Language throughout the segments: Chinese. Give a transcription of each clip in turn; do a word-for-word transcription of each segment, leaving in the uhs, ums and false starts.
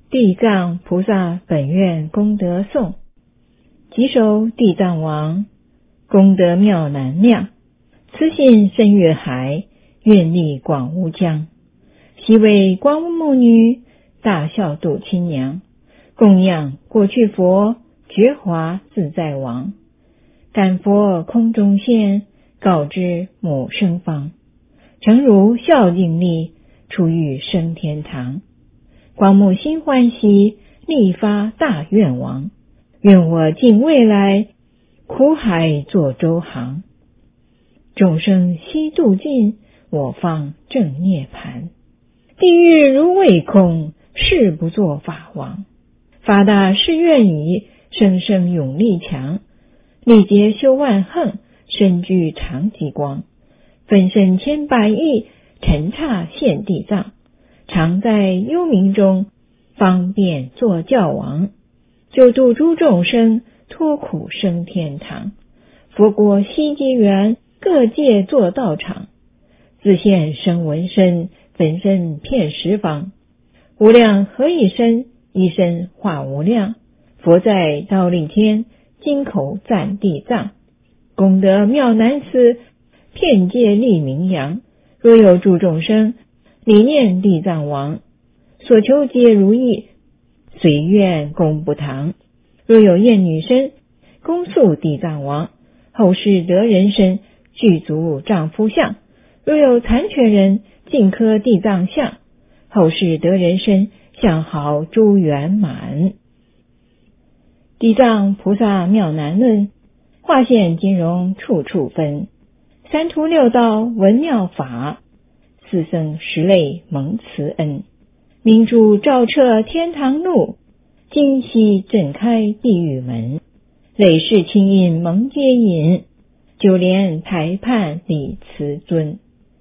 地藏菩萨本愿功德颂，即首地藏王，功德妙难量，慈心深越海，愿力广无疆。昔为光目母女，大孝度亲娘，供养过去佛，觉华自在王。感佛空中现，告知母生方，诚如孝敬力，出狱升天堂。光目心欢喜，力发大愿王，愿我尽未来，苦海作舟航。众生悉度尽，我方正涅槃。地狱如未空，誓不作法王。发大誓愿已，生生勇力强。力竭修万横，身具长极光。分身千百亿，尘刹现地藏。常在幽冥中，方便作教王。救度诸众生，脱苦升天堂。佛国悉机缘，各界作道场。自现生闻身，分身遍十方。无量何以身，一身化无量。佛在忉利天，金口赞地藏。功德妙难思，遍界力名扬。若有诸众生，理念地藏王，所求皆如意，随愿功不唐。若有厌女身，恭诉地藏王，后世得人身，具足丈夫相。若有残缺人，尽刻地藏像，后世得人身，相好诸圆满。地藏菩萨妙难论，化现金融处处分。三途六道闻妙法，四僧十类蒙慈恩。明珠照彻天堂路，今夕震开地狱门。累世清印蒙接引，九莲台畔礼慈尊。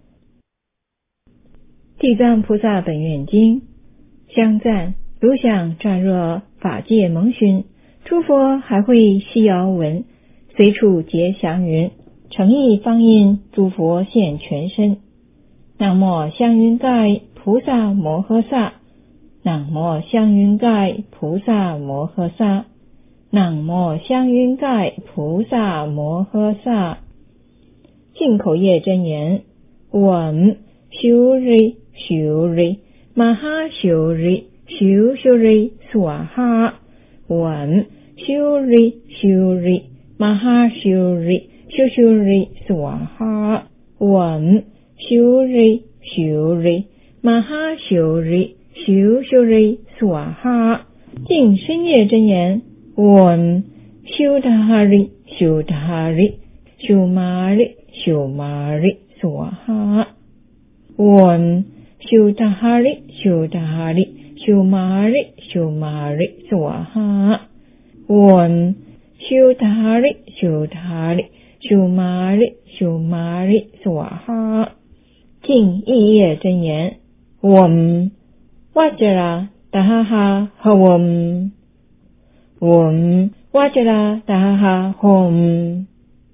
地藏菩萨本愿经香赞，如想乍若法界蒙熏，诸佛还会悉遥闻，随处结祥云，诚意方印，诸佛现全身。南无香云盖菩萨摩诃萨，南无香云盖菩萨摩诃萨，南无香云盖菩萨摩诃萨。净口业真言，闻修瑞修瑞玛哈修瑞修修瑞苏瓦哈，闻修瑞修瑞玛哈修瑞修修瑞苏瓦哈，闻修瑞修瑞玛哈修瑞修修瑞苏瓦哈。净身业真言，闻修达哈瑞修达哈瑞修玛瑞修玛瑞苏瓦哈，闻修达哈瑞修达哈瑞修玛瑞修玛瑞苏瓦哈，闻修达哈瑞修达哈瑞修玛瑞修玛瑞苏瓦哈。净意业真言，闻瓦迦拉达哈哈哈闻，闻瓦迦拉达哈哈吽，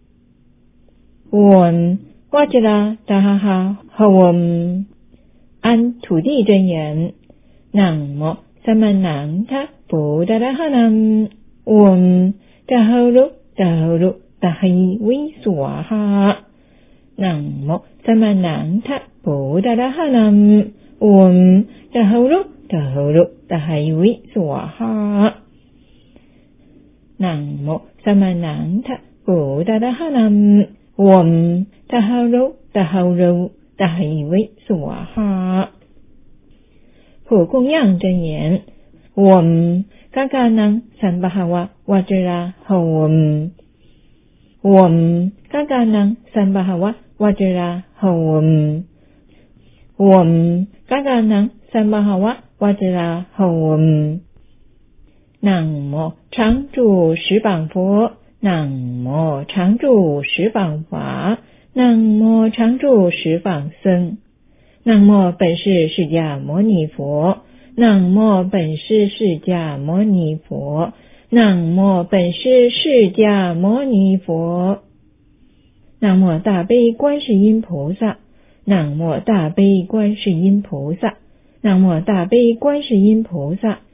闻瓦迦拉达哈哈哈闻。安土地真言，南无萨曼南他布达拉哈南，闻达哈鲁达哈鲁达哈伊维苏瓦哈，南无萨曼南他布达拉哈南，闻达哈鲁达哈鲁达哈伊维苏瓦哈，南无萨曼南他布达拉哈南，闻达哈鲁达哈鲁达哈伊维苏瓦哈。普供养真言，闻嘎嘎能三巴哈瓦瓦遮拉哈闻，闻嘎嘎能三巴哈瓦瓦遮拉哈闻，闻嘎嘎能三巴哈瓦瓦遮拉哈闻。南无常住十方佛，南无常住十方法，南无常住十方僧。南无本师释迦牟尼佛，南无本师释迦牟尼佛，南无本师释迦牟尼佛。南无大悲观世音菩萨，南无大悲观世音菩萨，南无大悲观世音菩萨，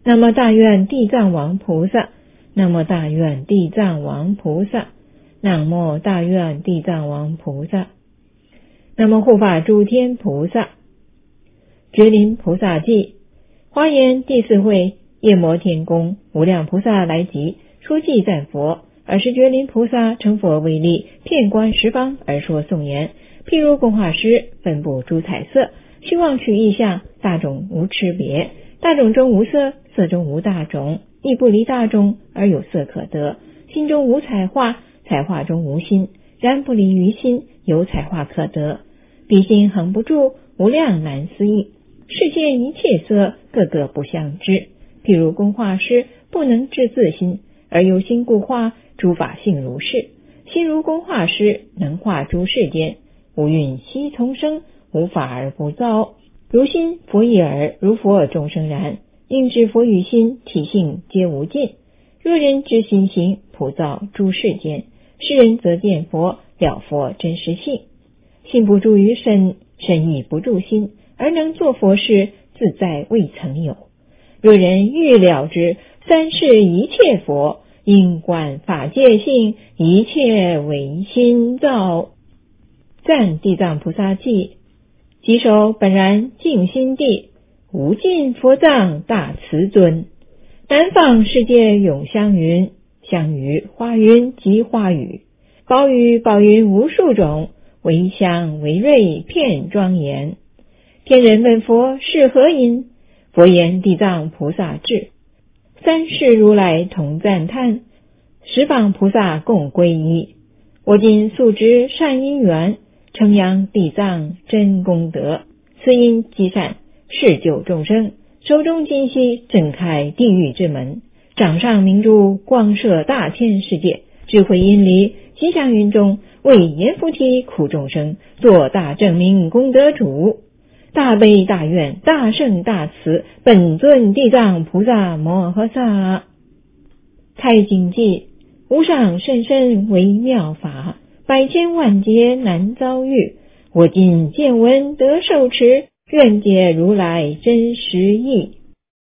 南无大愿地藏王菩萨，南无大愿地藏王菩萨，南无大愿地藏王菩萨。南无护法诸天菩萨。觉林菩萨记。华严第四会，夜摩天宫无量菩萨来集，说偈赞佛。尔时觉林菩萨成佛为力，遍观十方而说颂言：譬如工画师分布诸彩色，虚妄取意象，大种无差别，大种中无色，色中无大种，亦不离大种而有色可得。心中无彩画，彩画中无心，然不离于心，有彩画可得。彼心恒不住，无量难思议。世间一切色，个个不相知。譬如工画师不能知自心，而有心故画，诸法性如是。心如工画师，能画诸世间，无蕴悉从生，无法而不造。如心佛意耳，如佛众生然。应知佛与心体性皆无尽。若人知心行，普造诸世间，世人则见佛，了佛真实性。心不住于身，身亦不住心，而能作佛事，自在未曾有。若人欲了知三世一切佛，应观法界性，一切唯心造。赞地藏菩萨记。即首本然净心地，无尽佛藏大慈尊。南方世界永香云，香雨花云及花雨，宝雨宝云无数种，为香为瑞遍庄严。天人问佛是何因？佛言地藏菩萨智。三世如来同赞叹，十方菩萨共归依。我今速知善因缘，称扬地藏真功德。此因积善，是救众生。手中金锡震开地狱之门，掌上明珠光射大千世界。智慧因离吉祥云中，为阎浮提苦众生做大正明功德主。大悲大愿大圣大慈，本尊地藏菩萨摩诃萨。开经记。无上甚深微妙法，百千万劫难遭遇。我今见闻得受持，愿解如来真实义。